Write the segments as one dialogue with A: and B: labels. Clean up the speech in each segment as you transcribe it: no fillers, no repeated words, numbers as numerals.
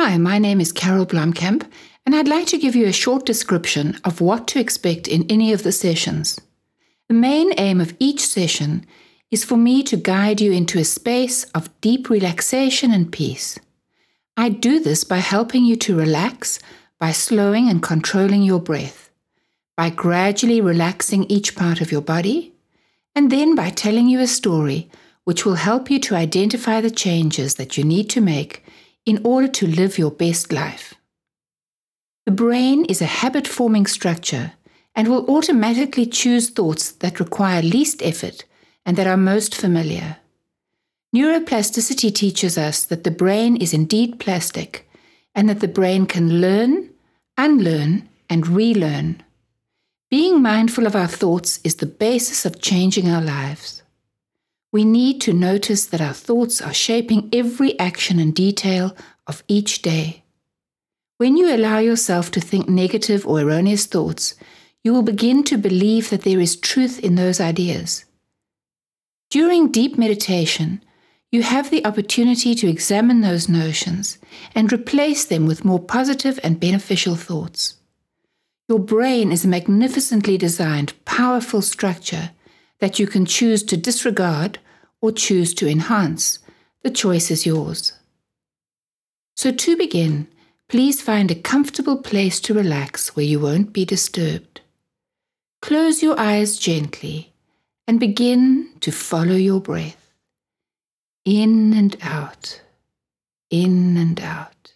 A: Hi, my name is Carol Blomkamp, and I'd like to give you a short description of what to expect in any of the sessions. The main aim of each session is for me to guide you into a space of deep relaxation and peace. I do this by helping you to relax by slowing and controlling your breath, by gradually relaxing each part of your body, and then by telling you a story which will help you to identify the changes that you need to make in order to live your best life. The brain is a habit-forming structure and will automatically choose thoughts that require least effort and that are most familiar. Neuroplasticity teaches us that the brain is indeed plastic and that the brain can learn, unlearn, and relearn. Being mindful of our thoughts is the basis of changing our lives. We need to notice that our thoughts are shaping every action and detail of each day. When you allow yourself to think negative or erroneous thoughts, you will begin to believe that there is truth in those ideas. During deep meditation, you have the opportunity to examine those notions and replace them with more positive and beneficial thoughts. Your brain is a magnificently designed, powerful structure that you can choose to disregard or choose to enhance. The choice is yours. So to begin, please find a comfortable place to relax where you won't be disturbed. Close your eyes gently and begin to follow your breath. In and out, in and out.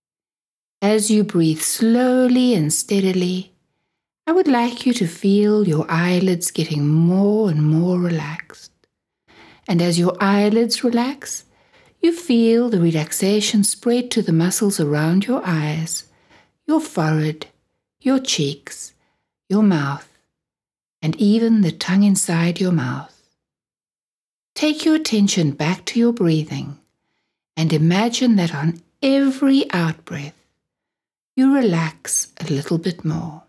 A: As you breathe slowly and steadily, I would like you to feel your eyelids getting more and more relaxed. And as your eyelids relax, you feel the relaxation spread to the muscles around your eyes, your forehead, your cheeks, your mouth, and even the tongue inside your mouth. Take your attention back to your breathing and imagine that on every out-breath, you relax a little bit more.